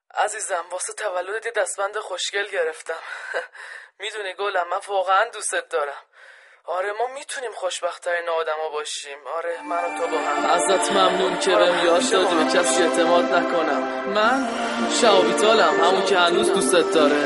عزیزم واسه تولدت یه دستبند خوشگل گرفتم. میدونی گلم من واقعا دوستت دارم. آره ما میتونیم خوشبخت‌ترین آدما باشیم. آره من و تو با هم. ازت ممنون که بهم یاد دادی به کسی اعتماد نکنم. من شعبیتالم، همون که هنوز دوستت داره.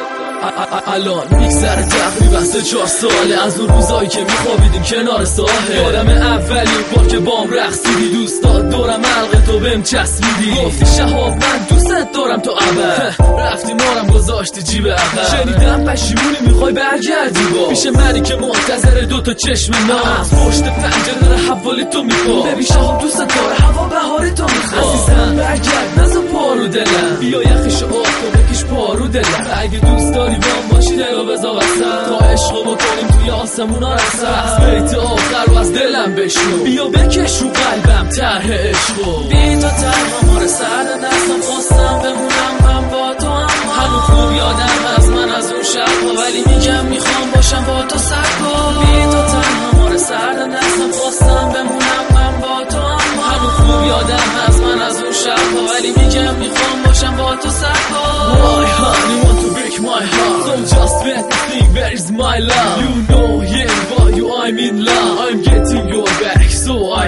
الان میگذره تقریبا 3-4 ساله از اون روزایی که میخوابیدیم کنار ساحل. یادم اولین بار که بام رقصیدی، دوستات دورم حلقه تو بهم چسبیدی، گفتی شهاب من دوستت دارم تو ابد. رفتی مارم گذاشتی جیب عقب، شنیدم پشیمونی میخوای برگردی با پیش منی که منتظر دوتا چشم ناز پشت پنجره داره حوالی تو میخواد. ببین شهاب دوستت داره هوا بهاری تو میخواد. عزیزم برگرد نزا پارو دلم، بیا یخیشو آب کن بکش پارو دلم. اگه دوست داری با ماشین رو بذار وسط تا عشقو بکنیم توی آسمونا رسد. از بیت آخر و از دلم بشنو، بیا بکش رو قلبم طرح عشقو. بی تو تنها مار سرد دستم خواستم بمونم من با تو، همون خوب یادم از من از اون شب، ولی میگم میخوام باشم با تو سرکو. بی تو تنها مار سرد دستم خواستم بمونم من با تو، همون خوب یادم از من از اون شب، ولی میگم میخوام باشم با تو سرکو. My honey want to break my heart, so just let me think where is my love. You know yeah why you I'm in love, I'm getting your back so I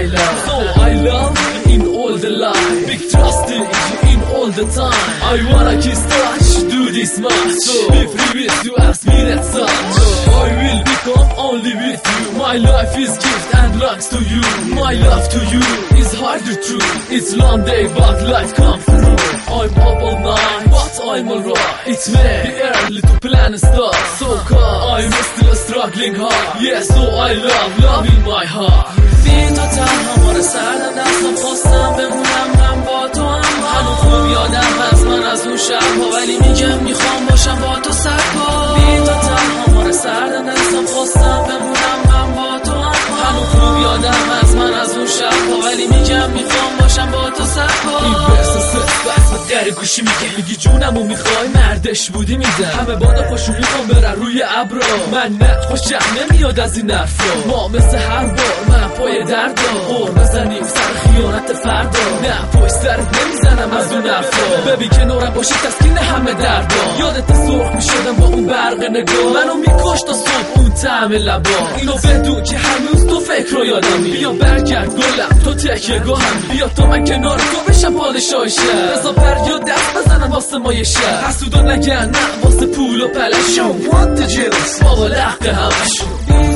love in all the life, big trust in all the time. I wanna kiss touch do this much, so be free with you ask me that such. I will become only with you, my life is gift and belongs to you. My love to you is harder true, it's long day but life come through. I'm up all night but I'm alright, it's may be early to plan a start, so come I'm still struggling hard, yeah so I love in my heart. بی تو تنها مار سرد دستم خواستم بمونم من با تو، هنوز خوب یادم از من از اون شب، ولی میگم میخوام باشم با تو سرکو. بی تو تنها مار سرد دستم خواستم بمونم من با تو، هنوز خوب یادم از من از اون شب، ولی میگم میخوام باشم با تو سرکو. این برس بس در گوشی میگی جونمو میخوای مردش بودی میدم، همه بادا خوشو میخوام برن روی ابرا، من نه خوشم نمیاد از این حرفا. ما مثل هر بار من پای دردا غور بزنیم سر خیانت فردا، نه پای سرت نمیزنم از اون حرفا. ببین کنارم باشی تسکین همه دردا، یادت سرخ میشدم با اون برق نگاه، منو میکش تا صبح اون طعم لبا. اینو بدون که هنوز تو فکر رو یادمی، بیا برگرد گلم تو تکیه گاهم، بیا تا من کنار تو بشم پادشاه شهر، بزا پریا دست بزنم واسه ما یه شهر، حسودا نگن نه واسه پول و پلشون، وانت جلس بابا لحقه همشون.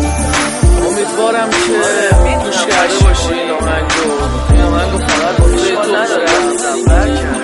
امیدوارم که گوش کرده باشی این آهنگو فقط واسه تو عزیزم.